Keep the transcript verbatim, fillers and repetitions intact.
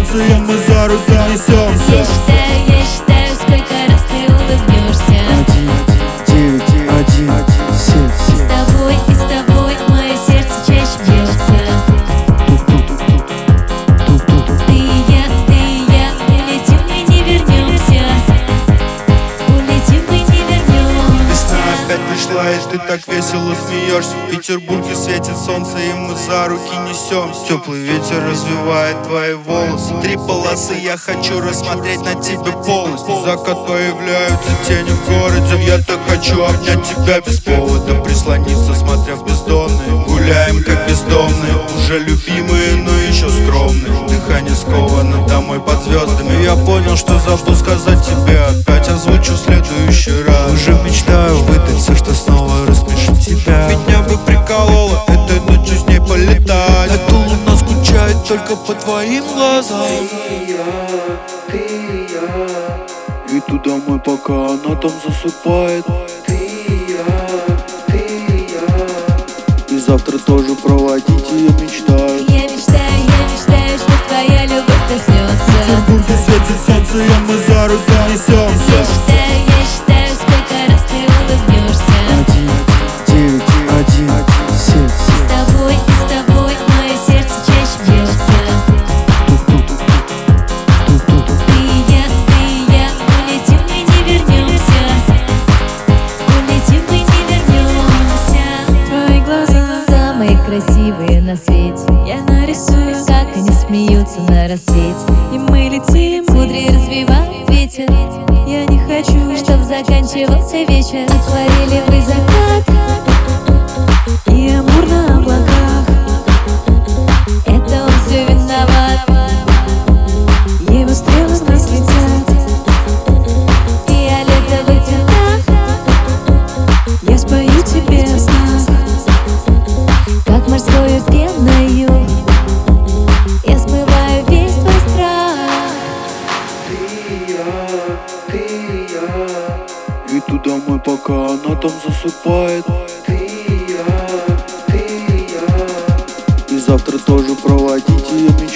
солнцем мы за руки несемся. Я считаю, я считаю, сколько раз ты улыбнешься. Один, девять, один, семь. И с тобой, и с тобой мое сердце чаще бьется. Ты и я, ты и я, улетим мы не вернемся. Улетим мы не вернемся. Весна опять пришла, и ты так весело смеешься. В Петербурге светит солнце, и мы за руки несемся. Теплый ветер развивает твои волосы. Три полосы, я хочу рассмотреть на тебе полностью. Закат появляются тени в городе. Я так хочу обнять тебя без повода, прислониться, смотря в бездонные. Гуляем как бездомные, уже любимые, но еще скромные. Дыхание сковано домой под звездами. Я понял, что забыл сказать тебе, опять озвучу в следующий раз. Уже мечтаю выдать все, что снова рассмешит тебя. Меня бы прикололо этой ночью с ней полетать. Эта луна скучает только по твоим глазам. Ты и я, ты и я. Иду домой, пока она там засыпает. Ты и я, ты и я. И завтра тоже проводить ее мечтаю. Я мечтаю, я мечтаю, что твоя любовь коснется. В Петербурге светит солнце, и мы за руки несемся. Я считаю, я считаю, сколько раз ты улыбнешься. Один, девять, один, семь. И с тобой, и с тобой мое сердце чаще бьется. Ты и я, ты и я, улетим мы не вернемся. Улетим мы не вернемся. Твои глаза самые красивые на свете. Я нарисую, как они смеются на рассвете. И мы летим, кудри развивает ветер. Я не хочу, чтоб заканчивался вечер. Отворили вы закат и амур на облаках. Это он все виноват. Его стрелы в нас летят. Фиолетовый цветах. Я спою тебе о снах, как морскою пеною. Я смываю весь твой страх. Ты и я, ты и я. Иду домой, пока она там засыпает. Ты и я, ты и я. И завтра тоже проводить ее мечтаю.